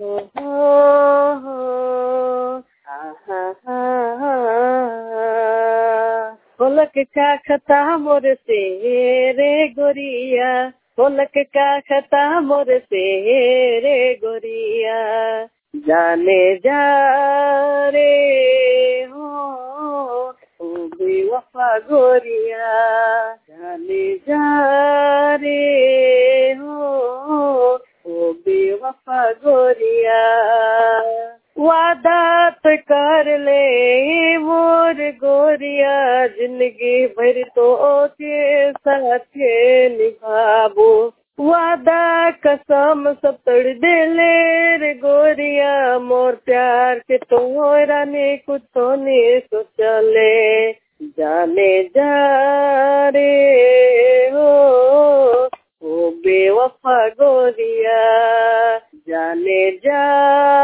हो हो आहा हा होलक का खता मोर से रे गोरिया होलक का खता मोर से रे गोरिया जाने जा रे हो बेवफा गोरिया जाने जा रे हो बेवफा गोरिया वादा तो कर ले मोर गोरिया जिंदगी भर तो के साथ निभाबो वादा कसम सब तोड़ दे ले रे गोरिया मोर प्यार के तोरा ने कुछ तो ने सोचले जाने जा रे हो ओ बेवफा गोरिया जाने जा